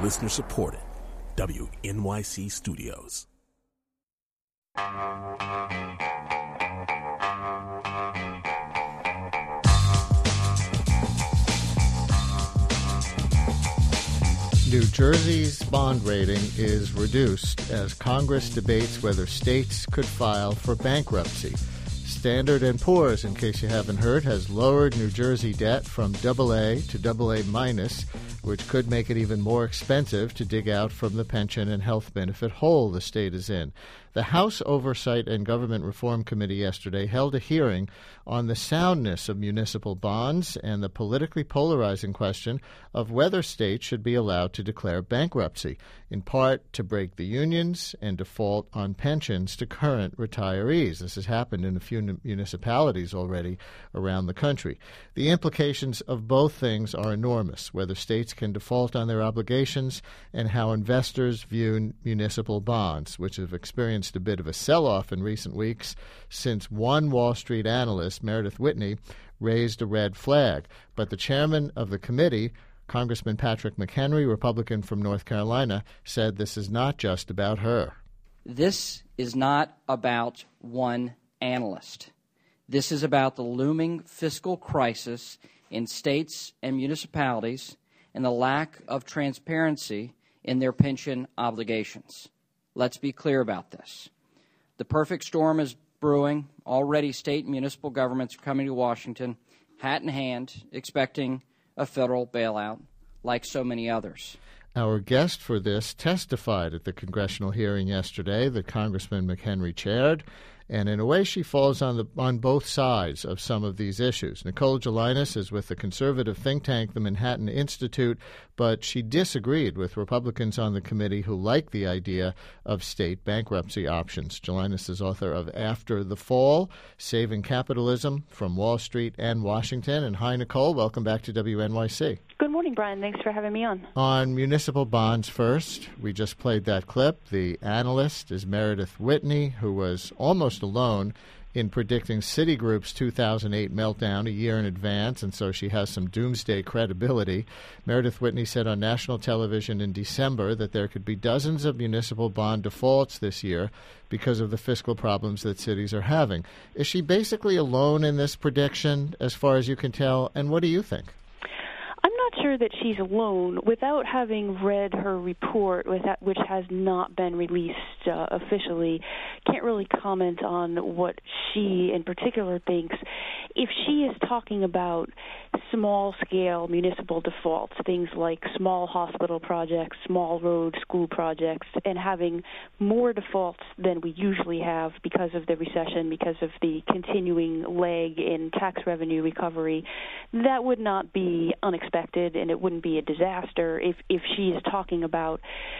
Listener supported. WNYC Studios. New Jersey's bond rating is reduced as Congress debates whether states could file for bankruptcy. Standard & Poor's, in case you haven't heard, has lowered New Jersey debt from AA to AA-, which could make it even more expensive to dig out from the pension and health benefit hole the state is in. The House Oversight and Government Reform Committee yesterday held a hearing on the soundness of municipal bonds and the politically polarizing question of whether states should be allowed to declare bankruptcy, in part to break the unions and default on pensions to current retirees. This has happened in a few municipalities already around the country. The implications of both things are enormous, whether states can default on their obligations and how investors view municipal bonds, which have experienced a bit of a sell-off in recent weeks since one Wall Street analyst, Meredith Whitney, raised a red flag. But the chairman of the committee, Congressman Patrick McHenry, Republican from North Carolina, said this is not just about her. This is not about one analyst. This is about the looming fiscal crisis in states and municipalities and the lack of transparency in their pension obligations. Let's be clear about this. The perfect storm is brewing. Already state and municipal governments are coming to Washington, hat in hand, expecting a federal bailout, like so many others. Our guest for this testified at the congressional hearing yesterday that Congressman McHenry chaired, and in a way she falls on both sides of some of these issues. Nicole Gelinas is with the conservative think tank, the Manhattan Institute, but she disagreed with Republicans on the committee who like the idea of state bankruptcy options. Gelinas is author of After the Fall, Saving Capitalism from Wall Street and Washington. And hi, Nicole. Welcome back to WNYC. Good morning, Brian. Thanks for having me on. On municipal bonds first, we just played that clip. The analyst is Meredith Whitney, who was almost alone in predicting Citigroup's 2008 meltdown a year in advance, and so she has some doomsday credibility. Meredith Whitney said on national television in December that there could be dozens of municipal bond defaults this year because of the fiscal problems that cities are having. Is she basically alone in this prediction, as far as you can tell, and what do you think? I'm not sure that she's alone. Without having read her report, which has not been released officially, can't really comment on what she in particular thinks. If she is talking about small-scale municipal defaults, things like small hospital projects, small road, school projects, and having more defaults than we usually have because of the recession, because of the continuing lag in tax revenue recovery, that would not be unexpected, and it wouldn't be a disaster. If she is talking about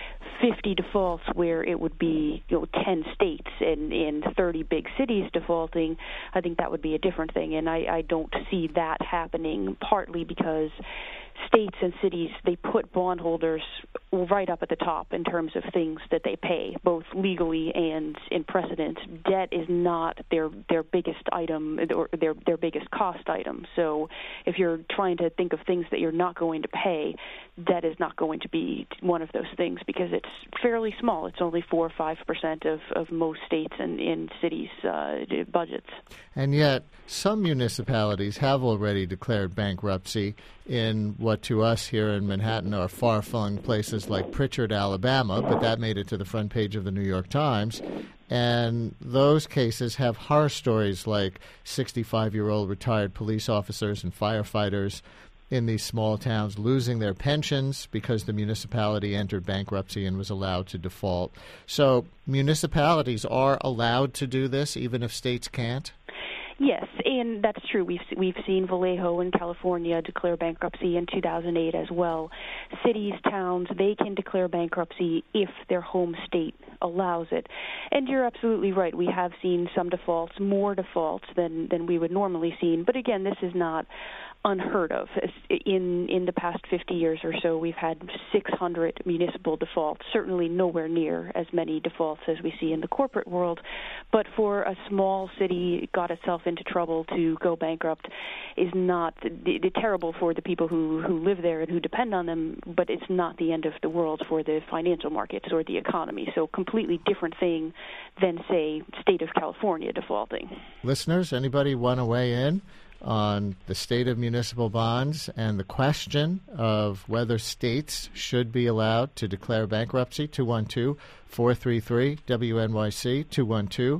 50 defaults where it would be 10 states and 30 big cities defaulting, I think that would be a different thing, and I don't see that happening, partly because states and cities, they put bondholders right up at the top in terms of things that they pay, both legally and in precedent. Debt is not their biggest item or their biggest cost item. So if you're trying to think of things that you're not going to pay, debt is not going to be one of those things because it's fairly small. It's only 4 or 5% of most states and cities' budgets. And yet some municipalities have already declared bankruptcy in what to us here in Manhattan are far-flung places like Pritchard, Alabama, but that made it to the front page of the New York Times. And those cases have horror stories like 65-year-old retired police officers and firefighters in these small towns losing their pensions because the municipality entered bankruptcy and was allowed to default. So municipalities are allowed to do this even if states can't? Yes, and that's true. We've seen Vallejo in California declare bankruptcy in 2008 as well. Cities, towns, they can declare bankruptcy if their home state allows it. And you're absolutely right. We have seen some defaults, more defaults than we would normally see. But again, this is not unheard of. In the past 50 years or so, we've had 600 municipal defaults, certainly nowhere near as many defaults as we see in the corporate world. But for a small city got itself into trouble to go bankrupt is not terrible for the people who live there and who depend on them, but it's not the end of the world for the financial markets or the economy. So completely different thing than, say, state of California defaulting. Listeners, anybody want to weigh in on the state of municipal bonds and the question of whether states should be allowed to declare bankruptcy? 212-433-WNYC,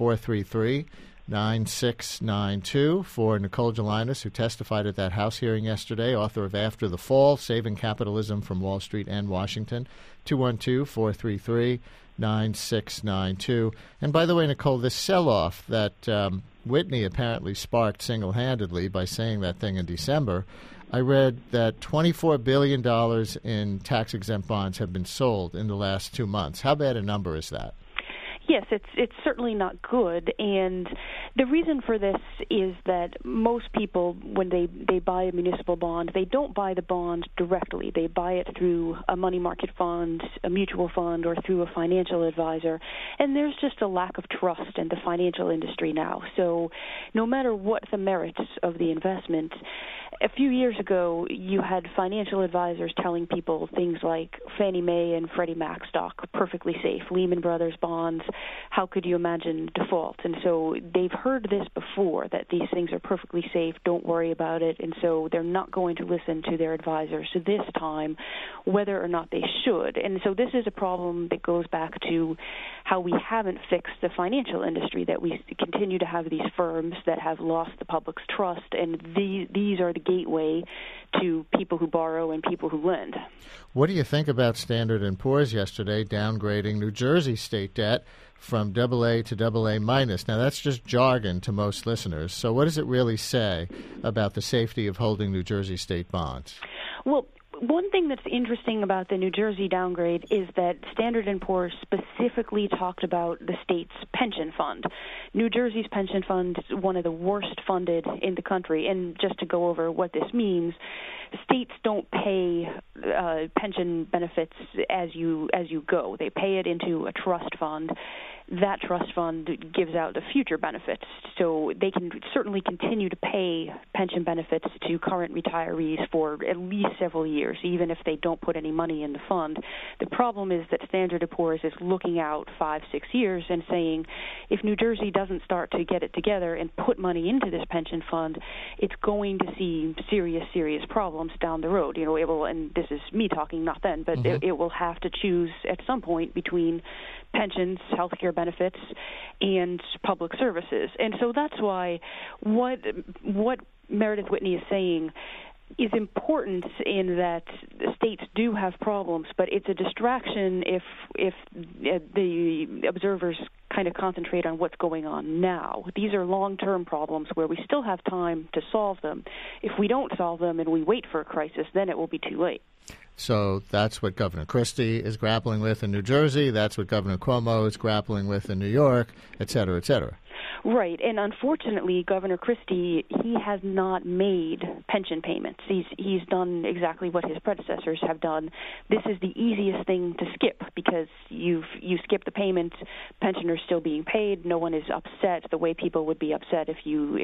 212-433-9692. For Nicole Gelinas, who testified at that House hearing yesterday, author of After the Fall, Saving Capitalism from Wall Street and Washington, 212-433-9692. And by the way, Nicole, this sell-off that Whitney apparently sparked single-handedly by saying that thing in December, I read that $24 billion in tax-exempt bonds have been sold in the last 2 months. How bad a number is that? Yes, it's certainly not good, and the reason for this is that most people, when they buy a municipal bond, they don't buy the bond directly. They buy it through a money market fund, a mutual fund, or through a financial advisor, and there's just a lack of trust in the financial industry now. So no matter what the merits of the investment, a few years ago, you had financial advisors telling people things like Fannie Mae and Freddie Mac stock, perfectly safe, Lehman Brothers bonds, how could you imagine default? And so they've heard this before, that these things are perfectly safe, don't worry about it, and so they're not going to listen to their advisors this time, whether or not they should. And so this is a problem that goes back to how we haven't fixed the financial industry, that we continue to have these firms that have lost the public's trust, and these are the gateway to people who borrow and people who lend. What do you think about Standard & Poor's yesterday downgrading New Jersey state debt from AA to AA minus? Now, that's just jargon to most listeners. So what does it really say about the safety of holding New Jersey state bonds? Well, one thing that's interesting about the New Jersey downgrade is that Standard & Poor's specifically talked about the state's pension fund. New Jersey's pension fund is one of the worst funded in the country. And just to go over what this means, states don't pay pension benefits as you go. They pay it into a trust fund. That trust fund gives out the future benefits, so they can certainly continue to pay pension benefits to current retirees for at least several years, even if they don't put any money in the fund. The problem is that Standard & Poor's is looking out 5-6 years and saying, if New Jersey doesn't start to get it together and put money into this pension fund, it's going to see serious problems down the road. You know, it will, and this is me talking, not them, but it will have to choose at some point between pensions, health care benefits, and public services. And so that's why what Meredith Whitney is saying is important, in that states do have problems, but it's a distraction if the observers kind of concentrate on what's going on now. These are long-term problems where we still have time to solve them. If we don't solve them and we wait for a crisis, then it will be too late. So that's what Governor Christie is grappling with in New Jersey. That's what Governor Cuomo is grappling with in New York, et cetera, et cetera. Right, and unfortunately, Governor Christie, he has not made pension payments. He's done exactly what his predecessors have done. This is the easiest thing to skip, because you skip the payment, pensioners still being paid. No one is upset the way people would be upset if you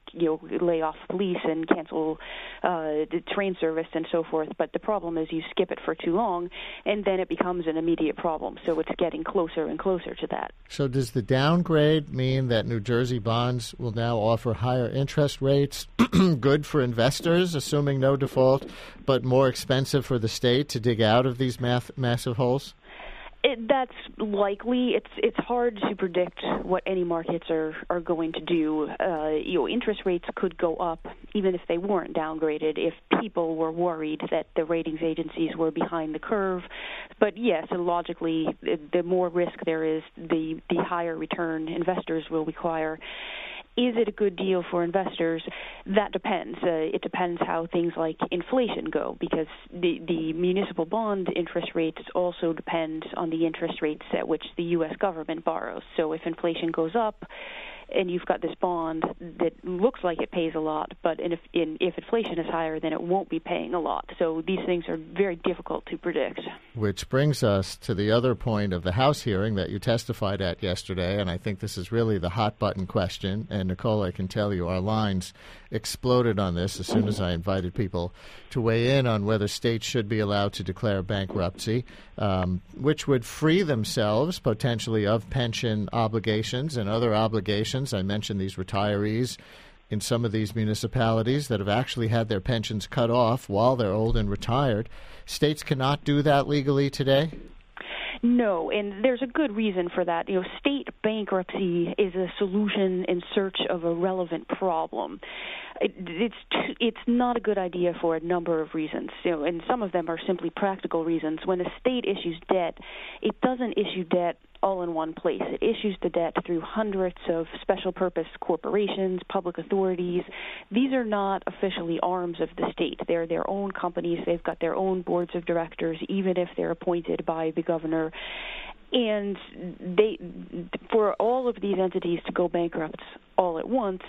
lay off police and cancel the train service and so forth. But the problem is you skip it for too long, and then it becomes an immediate problem. So it's getting closer and closer to that. So does the downgrade mean that New Jersey bonds will now offer higher interest rates, good for investors, assuming no default, but more expensive for the state to dig out of these massive holes? That's likely. It's hard to predict what any markets are going to do. Interest rates could go up even if they weren't downgraded, if people were worried that the ratings agencies were behind the curve. But yes, logically, the more risk there is, the higher return investors will require. Is it a good deal for investors? That depends. It depends how things like inflation go, because the municipal bond interest rates also depend on the interest rates at which the U.S. government borrows. So if inflation goes up, and you've got this bond that looks like it pays a lot, but if inflation is higher, then it won't be paying a lot. So these things are very difficult to predict. Which brings us to the other point of the House hearing that you testified at yesterday, and I think this is really the hot-button question. And, Nicole, I can tell you our lines exploded on this as soon as I invited people to weigh in on whether states should be allowed to declare bankruptcy, which would free themselves potentially of pension obligations and other obligations. I mentioned these retirees in some of these municipalities that have actually had their pensions cut off while they're old and retired. States cannot do that legally today? No, and there's a good reason for that. State bankruptcy is a solution in search of a relevant problem. It's not a good idea for a number of reasons, and some of them are simply practical reasons. When a state issues debt, it doesn't issue debt all in one place. It issues the debt through hundreds of special-purpose corporations, public authorities. These are not officially arms of the state. They're their own companies. They've got their own boards of directors, even if they're appointed by the governor. And for all of these entities to go bankrupt all at once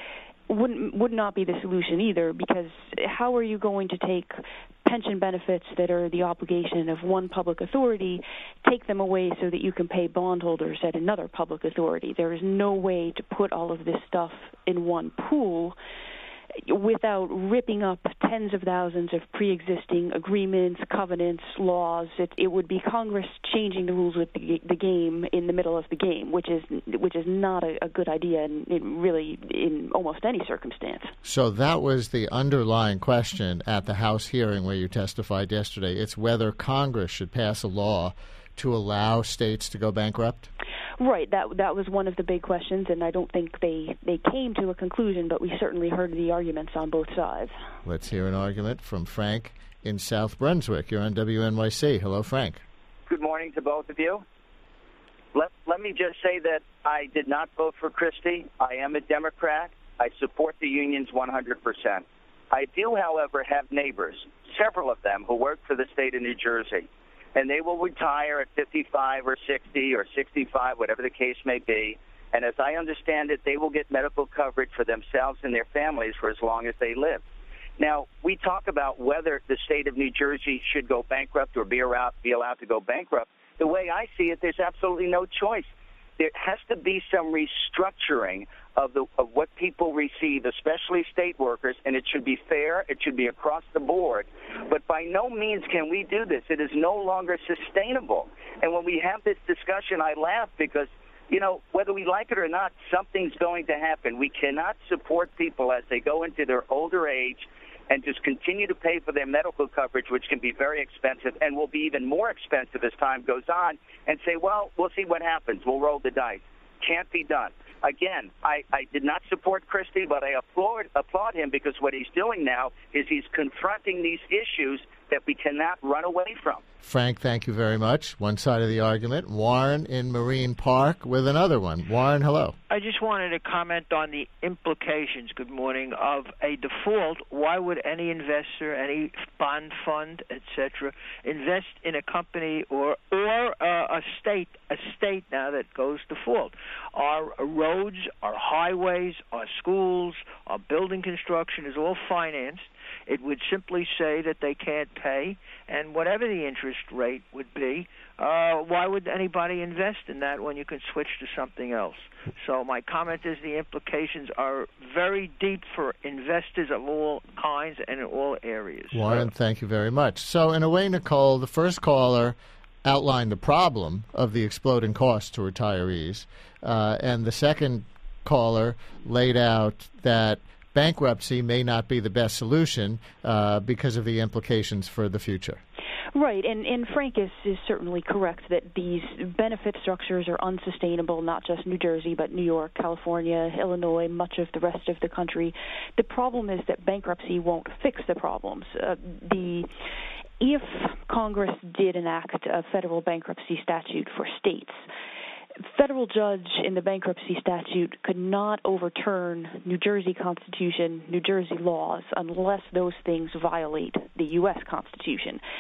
would not be the solution either, because how are you going to take pension benefits that are the obligation of one public authority, take them away so that you can pay bondholders at another public authority? There is no way to put all of this stuff in one pool without ripping up tens of thousands of pre-existing agreements, covenants, laws. It would be Congress changing the rules of the game in the middle of the game, which is not a good idea in almost any circumstance. So that was the underlying question at the House hearing where you testified yesterday. It's whether Congress should pass a law to allow states to go bankrupt? Right. That was one of the big questions, and I don't think they came to a conclusion, but we certainly heard the arguments on both sides. Let's hear an argument from Frank in South Brunswick. You're on WNYC. Hello, Frank. Good morning to both of you. Let me just say that I did not vote for Christie. I am a Democrat. I support the unions 100%. I do, however, have neighbors, several of them, who work for the state of New Jersey. And they will retire at 55 or 60 or 65, whatever the case may be. And as I understand it, they will get medical coverage for themselves and their families for as long as they live. Now, we talk about whether the state of New Jersey should go bankrupt or be allowed to go bankrupt. The way I see it, there's absolutely no choice. There has to be some restructuring of what people receive, especially state workers, and it should be fair. It should be across the board. But by no means can we do this. It is no longer sustainable. And when we have this discussion, I laugh because, whether we like it or not, something's going to happen. We cannot support people as they go into their older age and just continue to pay for their medical coverage, which can be very expensive and will be even more expensive as time goes on, and say, well, we'll see what happens. We'll roll the dice. Can't be done. Again, I did not support Christie, but I applaud him because what he's doing now is he's confronting these issues that we cannot run away from. Frank, thank you very much. One side of the argument. Warren in Marine Park with another one. Warren, hello. I just wanted to comment on the implications, good morning, of a default. Why would any investor, any bond fund, etc., invest in a company or a state now that goes default? Our roads, our highways, our schools, our building construction is all financed. It would simply say that they can't pay, and whatever the interest rate would be, why would anybody invest in that when you can switch to something else? So my comment is the implications are very deep for investors of all kinds and in all areas. Warren, thank you very much. So in a way, Nicole, the first caller outlined the problem of the exploding costs to retirees, and the second caller laid out that bankruptcy may not be the best solution because of the implications for the future. Right, and Frank is certainly correct that these benefit structures are unsustainable, not just New Jersey, but New York, California, Illinois, much of the rest of the country. The problem is that bankruptcy won't fix the problems. If Congress did enact a federal bankruptcy statute for states, federal judge in the bankruptcy statute could not overturn New Jersey Constitution, New Jersey laws, unless those things violate the U.S. Constitution.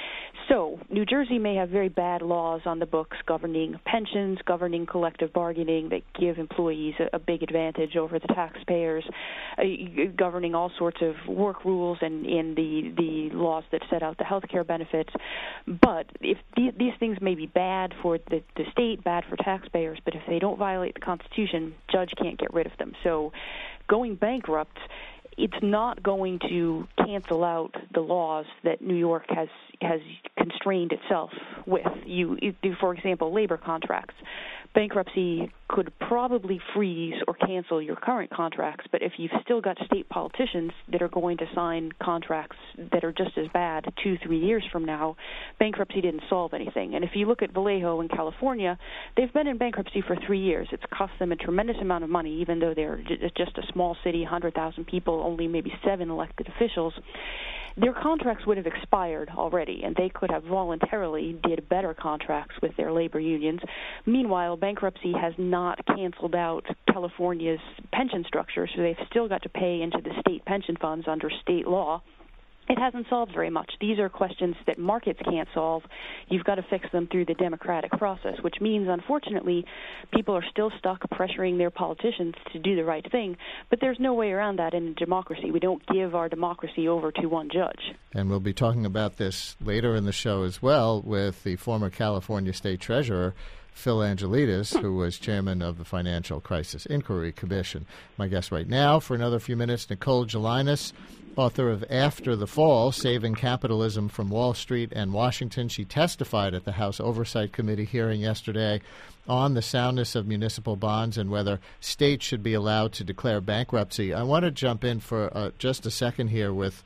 So New Jersey may have very bad laws on the books governing pensions, governing collective bargaining that give employees a big advantage over the taxpayers, governing all sorts of work rules and in the laws that set out the health care benefits. But if these things may be bad for the state, bad for taxpayers, but if they don't violate the Constitution, judge can't get rid of them. So going bankrupt, it's not going to cancel out the laws that New York has constrained itself with. For example, labor contracts. Bankruptcy could probably freeze or cancel your current contracts, but if you've still got state politicians that are going to sign contracts that are just as bad 2-3 years from now, bankruptcy didn't solve anything. And if you look at Vallejo in California, they've been in bankruptcy for 3 years. It's cost them a tremendous amount of money, even though they're just a small city, 100,000 people, only maybe 7 elected officials. Their contracts would have expired already, and they could have voluntarily did better contracts with their labor unions. Meanwhile, bankruptcy has not canceled out California's pension structure, so they've still got to pay into the state pension funds under state law. It hasn't solved very much. These are questions that markets can't solve. You've got to fix them through the democratic process, which means, unfortunately, people are still stuck pressuring their politicians to do the right thing. But there's no way around that in a democracy. We don't give our democracy over to one judge. And we'll be talking about this later in the show as well with the former California State Treasurer, Phil Angelides, who was chairman of the Financial Crisis Inquiry Commission. My guest right now for another few minutes, Nicole Gelinas, author of After the Fall, Saving Capitalism from Wall Street and Washington. She testified at the House Oversight Committee hearing yesterday on the soundness of municipal bonds and whether states should be allowed to declare bankruptcy. I want to jump in for just a second here with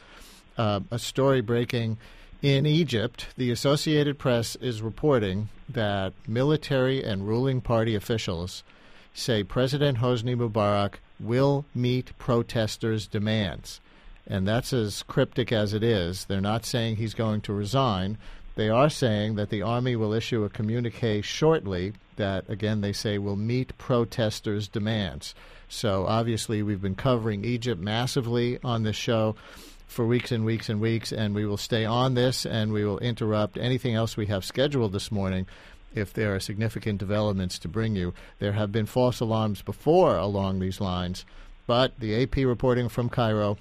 a story breaking in Egypt. The Associated Press is reporting that military and ruling party officials say President Hosni Mubarak will meet protesters' demands. And that's as cryptic as it is. They're not saying he's going to resign. They are saying that the army will issue a communique shortly that, again, they say will meet protesters' demands. So obviously we've been covering Egypt massively on this show for weeks and weeks and weeks, and we will stay on this, and we will interrupt anything else we have scheduled this morning if there are significant developments to bring you. There have been false alarms before along these lines, but the AP reporting from Cairo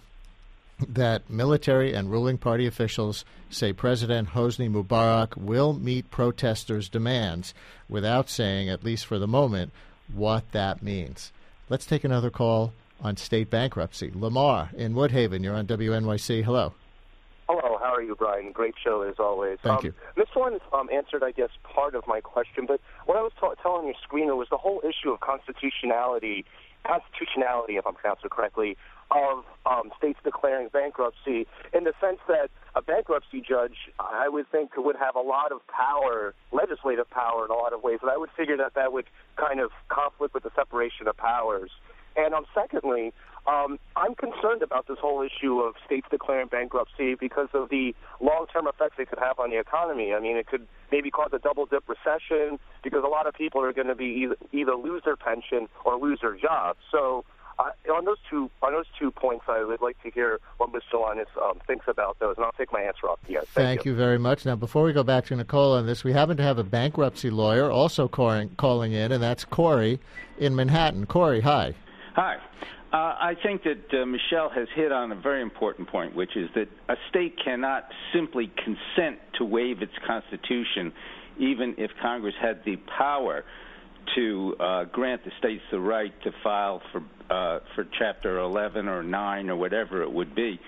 that military and ruling party officials say President Hosni Mubarak will meet protesters' demands without saying, at least for the moment, what that means. Let's take another call on state bankruptcy. Lamar in Woodhaven, you're on WNYC. Hello. Hello, how are you, Brian? Great show as always. Thank you. This one answered, I guess, part of my question, but what I was telling your screener was the whole issue of constitutionality, if I'm pronouncing it correctly, of states declaring bankruptcy, in the sense that a bankruptcy judge, I would think, would have a lot of power, legislative power in a lot of ways, and I would figure that would kind of conflict with the separation of powers. And secondly, I'm concerned about this whole issue of states declaring bankruptcy because of the long-term effects it could have on the economy. I mean, it could maybe cause a double-dip recession because a lot of people are going to be either lose their pension or lose their jobs. So on those two points, I would like to hear what Ms. Gelinas thinks about those, and I'll take my answer off the end. Thank you very much. Now, before we go back to Nicole on this, we happen to have a bankruptcy lawyer also calling in, and that's Corey in Manhattan. Corey, hi. Hi. I think that Michelle has hit on a very important point, which is that a state cannot simply consent to waive its constitution, even if Congress had the power to grant the states the right to file for Chapter 11 or 9 or whatever it would be.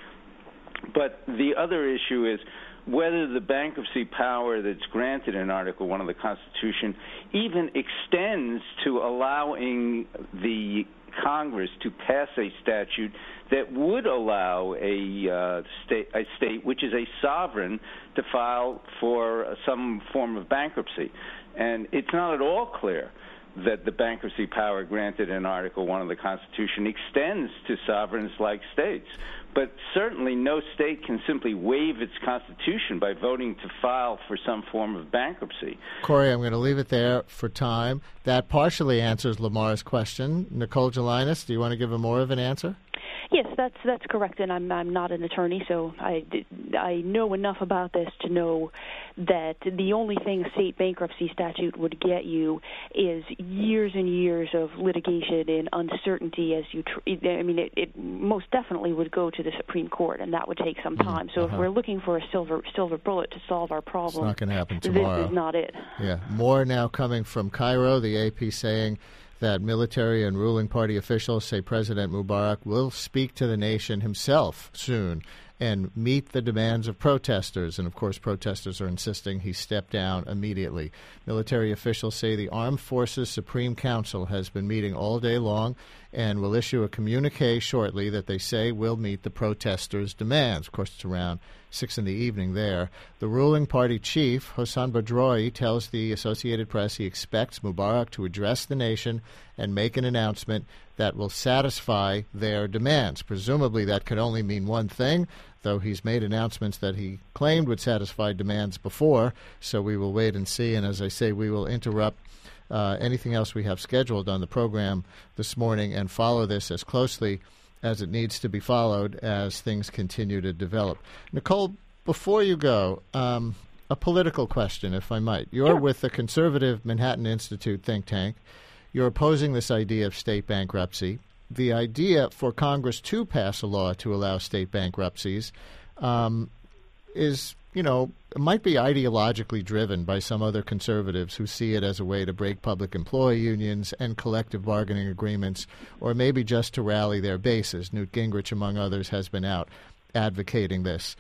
But the other issue is whether the bankruptcy power that's granted in Article 1 of the Constitution even extends to allowing the Congress to pass a statute that would allow a state which is a sovereign to file for some form of bankruptcy. And it's not at all clear that the bankruptcy power granted in Article 1 of the Constitution extends to sovereigns like states. But certainly no state can simply waive its constitution by voting to file for some form of bankruptcy. Corey, I'm going to leave it there for time. That partially answers Lamar's question. Nicole Gelinas, do you want to give him more of an answer? Yes, that's correct, and I'm not an attorney, so I know enough about this to know that the only thing a state bankruptcy statute would get you is years and years of litigation and uncertainty as you it most definitely would go to the Supreme Court, and that would take some time. So if we're looking for a silver bullet to solve our problem, it's not going to happen tomorrow. This is not it. Yeah. More now coming from Cairo, the AP saying that military and ruling party officials say President Mubarak will speak to the nation himself soon and meet the demands of protesters. And, of course, protesters are insisting he step down immediately. Military officials say the Armed Forces Supreme Council has been meeting all day long and will issue a communique shortly that they say will meet the protesters' demands. Of course, it's around 6 in the evening there. The ruling party chief, Hossein Badroui, tells the Associated Press he expects Mubarak to address the nation and make an announcement that will satisfy their demands. Presumably that could only mean one thing, though he's made announcements that he claimed would satisfy demands before, so we will wait and see. And as I say, we will interrupt anything else we have scheduled on the program this morning and follow this as closely as it needs to be followed as things continue to develop. Nicole, before you go, a political question, if I might. You're with the conservative Manhattan Institute think tank. You're opposing this idea of state bankruptcy. The idea for Congress to pass a law to allow state bankruptcies is, it might be ideologically driven by some other conservatives who see it as a way to break public employee unions and collective bargaining agreements, or maybe just to rally their bases. Newt Gingrich, among others, has been out advocating this.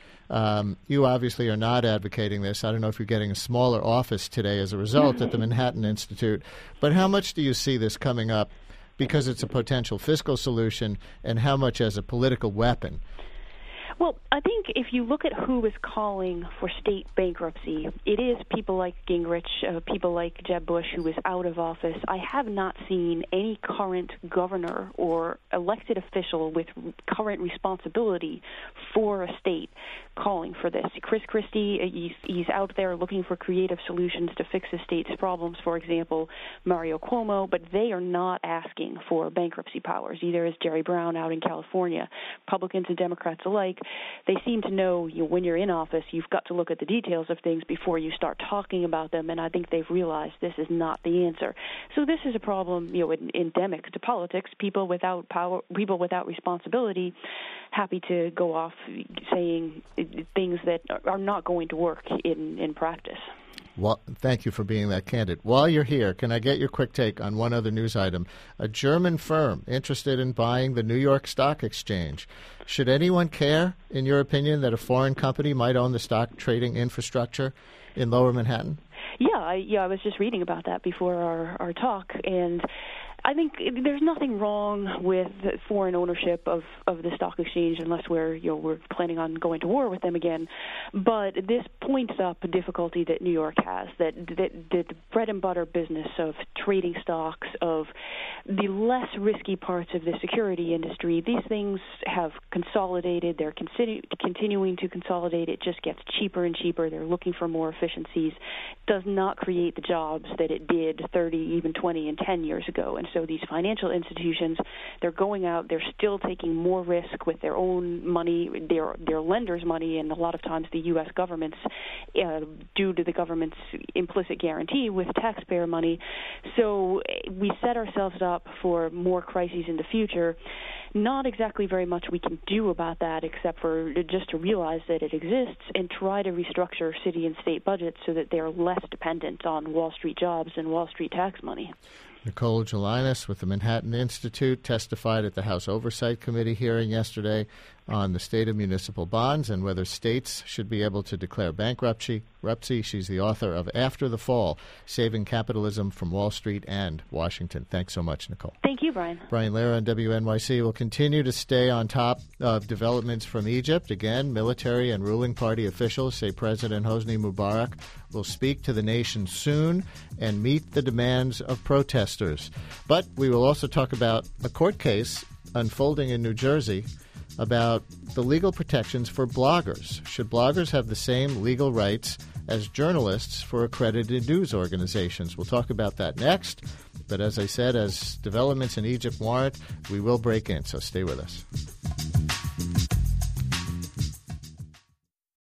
You obviously are not advocating this. I don't know if you're getting a smaller office today as a result at the Manhattan Institute, but how much do you see this coming up because it's a potential fiscal solution, and how much as a political weapon? Well, I think if you look at who is calling for state bankruptcy, it is people like Gingrich, people like Jeb Bush, who is out of office. I have not seen any current governor or elected official with current responsibility for a state calling for this. Chris Christie, he's out there looking for creative solutions to fix the state's problems, for example, Mario Cuomo, but they are not asking for bankruptcy powers. Either is Jerry Brown out in California. Republicans and Democrats alike, they seem to know, when you're in office, you've got to look at the details of things before you start talking about them, and I think they've realized this is not the answer. So this is a problem, endemic to politics. People without power, people without responsibility, happy to go off saying things that are not going to work in practice. Well, thank you for being that candid. While you're here, can I get your quick take on one other news item? A German firm interested in buying the New York Stock Exchange. Should anyone care, in your opinion, that a foreign company might own the stock trading infrastructure in Lower Manhattan? Yeah, I was just reading about that before our talk, and I think there's nothing wrong with foreign ownership of the stock exchange unless we're planning on going to war with them again. But this points up a difficulty that New York has, that the bread and butter business of trading stocks, of the less risky parts of the security industry, these things have consolidated. They're continuing to consolidate. It just gets cheaper and cheaper. They're looking for more efficiencies. It does not create the jobs that it did 30, even 20, and 10 years ago. And so these financial institutions, they're going out, they're still taking more risk with their own money, their lenders' money, and a lot of times the U.S. government's, due to the government's implicit guarantee with taxpayer money. So we set ourselves up for more crises in the future. Not exactly very much we can do about that except for just to realize that it exists and try to restructure city and state budgets so that they're less dependent on Wall Street jobs and Wall Street tax money. Nicole Gelinas with the Manhattan Institute testified at the House Oversight Committee hearing yesterday on the state of municipal bonds and whether states should be able to declare bankruptcy. She's the author of After the Fall, Saving Capitalism from Wall Street and Washington. Thanks so much, Nicole. Thank you, Brian. Brian Lehrer on WNYC will continue to stay on top of developments from Egypt. Again, military and ruling party officials say President Hosni Mubarak will speak to the nation soon and meet the demands of protesters. But we will also talk about a court case unfolding in New Jersey about the legal protections for bloggers. Should bloggers have the same legal rights as journalists for accredited news organizations? We'll talk about that next. But as I said, as developments in Egypt warrant, we will break in, so stay with us.